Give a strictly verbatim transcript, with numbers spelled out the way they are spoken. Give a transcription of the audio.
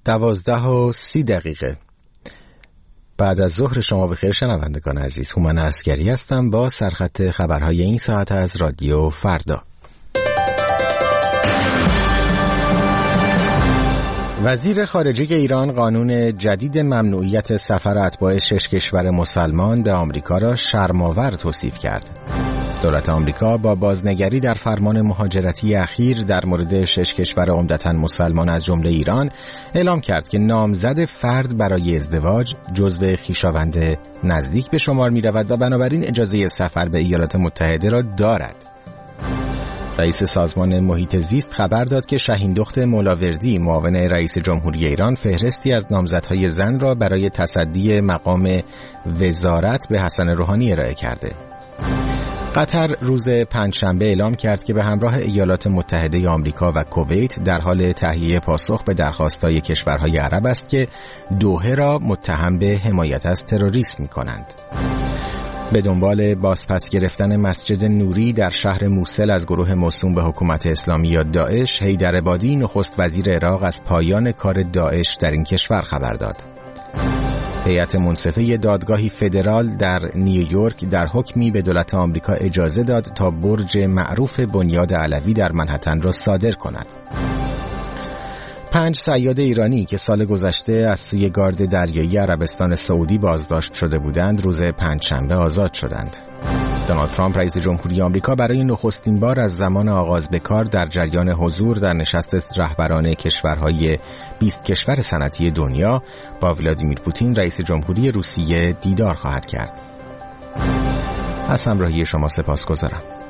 دوازده و سی دقیقه بعد از ظهر. شما بخیر شنوندگان عزیز، هومن عسگری هستم با سرخط خبرهای این ساعت از رادیو فردا. وزیر خارجه ایران قانون جدید ممنوعیت سفر اتباع شش کشور مسلمان به آمریکا را شرم‌آور توصیف کرد. دولت آمریکا با بازنگری در فرمان مهاجرتی اخیر در مورد شش کشور عمدتاً مسلمان از جمله ایران اعلام کرد که نامزد فرد برای ازدواج جزو خویشاوند نزدیک به شمار می‌رود و بنابراین اجازه سفر به ایالات متحده را دارد. رئیس سازمان محیط زیست خبر داد که شهیندخت مولاوردی معاون رئیس جمهوری ایران فهرستی از نامزدهای زن را برای تصدی مقام وزارت به حسن روحانی ارائه کرده. قطر روز پنجشنبه اعلام کرد که به همراه ایالات متحده آمریکا و کویت در حال تهیه پاسخ به درخواست‌های کشورهای عرب است که دوحه را متهم به حمایت از تروریسم می‌کنند. به دنبال بازپس گرفتن مسجد نوری در شهر موصل از گروه موسوم به حکومت اسلامی یا داعش، حیدر عبادی نخست وزیر عراق از پایان کار داعش در این کشور خبر داد. هیئت منصفه دادگاهی فدرال در نیویورک در حکمی به دولت آمریکا اجازه داد تا برج معروف بنیاد علوی در منهتن را صادر کند. پنج صیاد ایرانی که سال گذشته از سوی گارد دریایی عربستان سعودی بازداشت شده بودند روز پنجشنبه آزاد شدند. دونالد ترامپ رئیس جمهوری آمریکا برای نخستین بار از زمان آغاز به کار در جریان حضور در نشست رهبران کشورهای بیست کشور صنعتی دنیا با ولادیمیر پوتین رئیس جمهوری روسیه دیدار خواهد کرد. از همراهی شما سپاسگزارم.